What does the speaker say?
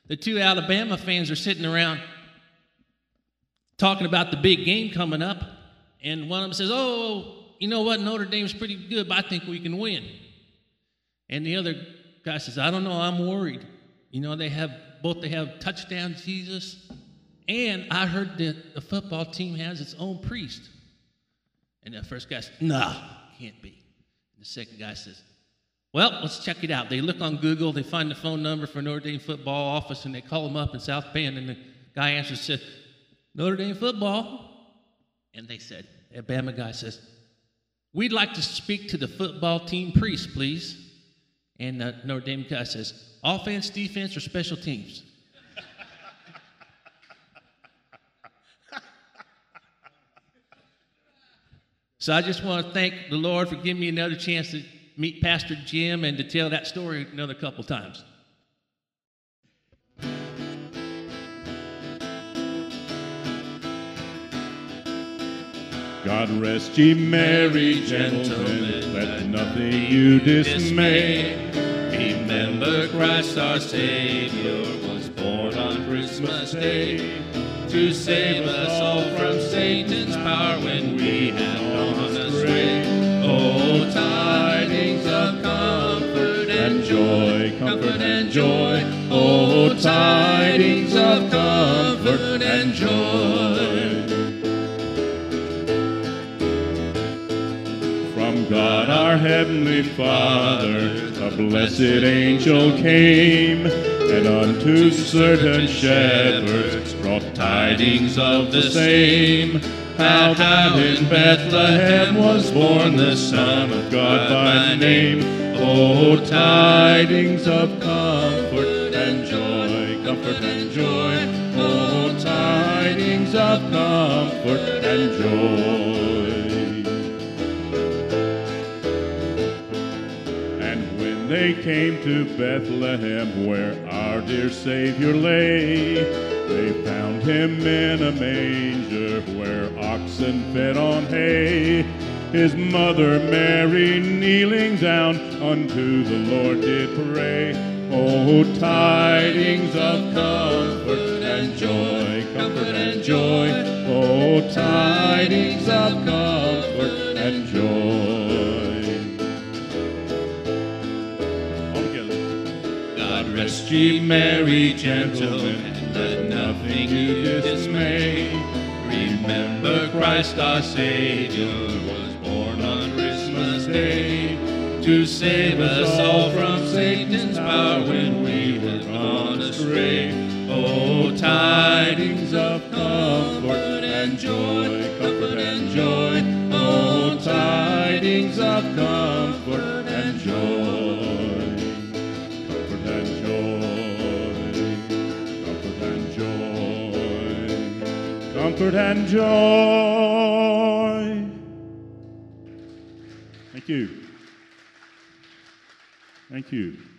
the two Alabama fans are sitting around talking about the big game coming up, and one of them says, "Oh, you know what? Notre Dame's pretty good, but I think we can win." And the other guy says, "I don't know. I'm worried. You know, they have touchdowns, Jesus, and I heard that the football team has its own priest." And the first guy says, "No, can't be." And the second guy says, "Well, let's check it out." They look on Google, they find the phone number for Notre Dame football office, and they call them up in South Bend, and the guy answers, said, "Notre Dame football." And they said, the Alabama guy says, "We'd like to speak to the football team priest, please." And the Notre Dame guy says, "Offense, defense, or special teams?" So I just want to thank the Lord for giving me another chance to meet Pastor Jim and to tell that story another couple times. God rest ye merry gentlemen, let nothing you dismay. Remember Christ our Savior was born on Christmas Day to save us all from Satan's power when we had gone astray. Oh, tidings of comfort and joy, comfort and joy. Oh, tidings of comfort and joy. From God our heavenly Father, a blessed angel came, and unto certain shepherds brought tidings of the same, how in Bethlehem was born the Son of God by name. Oh, tidings of comfort and joy, comfort and joy. Oh, tidings of comfort and joy. They came to Bethlehem where our dear Savior lay. They found him in a manger where oxen fed on hay. His mother Mary kneeling down unto the Lord did pray. Oh, tidings of comfort and joy, comfort and joy. Oh, tidings of comfort and joy. Rest ye merry gentlemen, and let nothing you dismay. Remember Christ our Savior was born on Christmas Day to save us all from Satan's power when we were gone astray. Oh, tidings of comfort and joy, comfort and joy. Oh, tidings of comfort and joy. Comfort and joy. Thank you. Thank you.